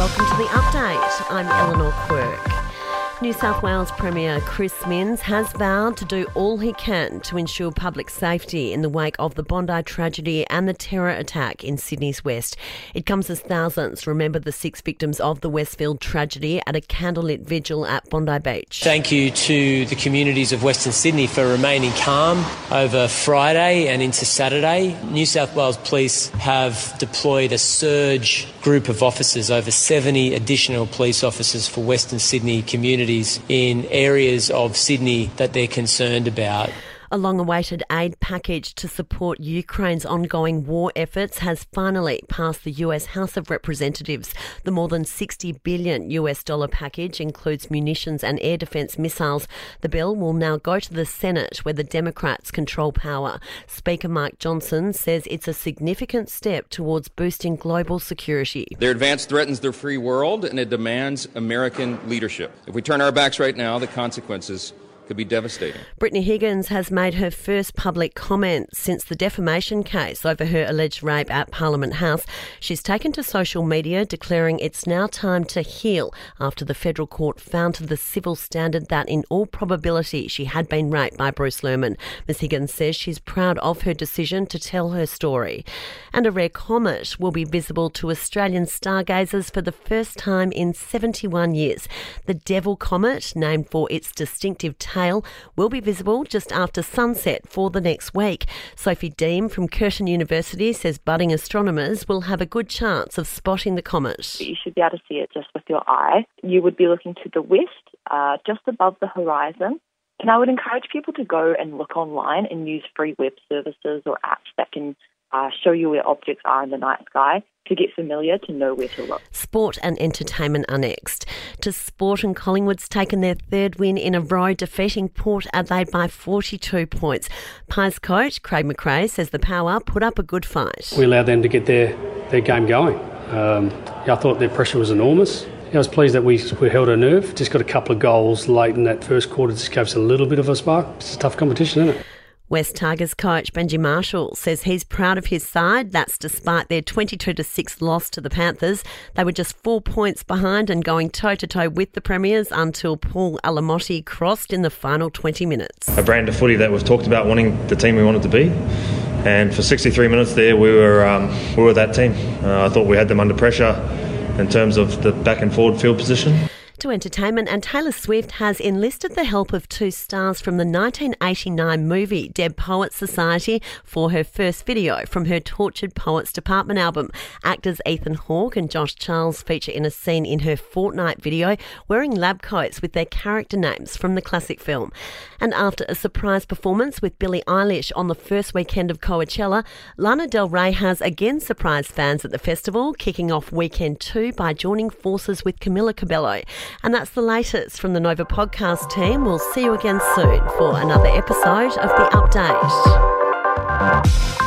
welcome to The Update. I'm Eleanor Quirk. New South Wales Premier Chris Minns has vowed to do all he can to ensure public safety in the wake of the Bondi tragedy and the terror attack in Sydney's West. It comes as thousands remember the 6 victims of the Westfield tragedy at a candlelit vigil at Bondi Beach. Thank you to the communities of Western Sydney for remaining calm over Friday and into Saturday. New South Wales Police have deployed a surge group of officers, over 70 additional police officers for Western Sydney communities in areas of Sydney that they're concerned about. A long-awaited aid package to support Ukraine's ongoing war efforts has finally passed the US House of Representatives. The more than $60 billion package includes munitions and air defence missiles. The bill will now go to the Senate, where the Democrats control power. Speaker Mike Johnson says it's a significant step towards boosting global security. Their advance threatens their free world, and it demands American leadership. If we turn our backs right now, the consequences could be devastating. Brittany Higgins has made her first public comment since the defamation case over her alleged rape at Parliament House. She's taken to social media declaring it's now time to heal after the federal court found to the civil standard that in all probability she had been raped by Bruce Lerman. Ms Higgins says she's proud of her decision to tell her story. And a rare comet will be visible to Australian stargazers for the first time in 71 years. The Devil Comet, named for its distinctive tail, will be visible just after sunset for the next week. Sophie Deem from Curtin University says budding astronomers will have a good chance of spotting the comet. You should be able to see it just with your eye. You would be looking to the west, just above the horizon. And I would encourage people to go and look online and use free web services or apps that can show you where objects are in the night sky to get familiar, to know where to look. Sport and entertainment are next. To sport, and Collingwood's taken their third win in a row, defeating Port Adelaide by 42 points. Pies coach Craig McRae says the Power put up a good fight. We allowed them to get their game going. I thought their pressure was enormous. I was pleased that we held our nerve. Just got a couple of goals late in that first quarter. Just gave us a little bit of a spark. It's a tough competition, isn't it? West Tigers coach Benji Marshall says he's proud of his side. That's despite their 22-6 loss to the Panthers. They were just 4 points behind and going toe-to-toe with the Premiers until Paul Alamotti crossed in the final 20 minutes. A brand of footy that we've talked about wanting the team we wanted to be. And for 63 minutes there, we were that team. I thought we had them under pressure in terms of the back and forward field position. To entertainment, and Taylor Swift has enlisted the help of 2 stars from the 1989 movie Dead Poets Society for her first video from her Tortured Poets Department album. Actors Ethan Hawke and Josh Charles feature in a scene in her Fortnight video wearing lab coats with their character names from the classic film. And after a surprise performance with Billie Eilish on the first weekend of Coachella, Lana Del Rey has again surprised fans at the festival, kicking off weekend 2 by joining forces with Camila Cabello. And that's the latest from the Nova podcast team. We'll see you again soon for another episode of The Update.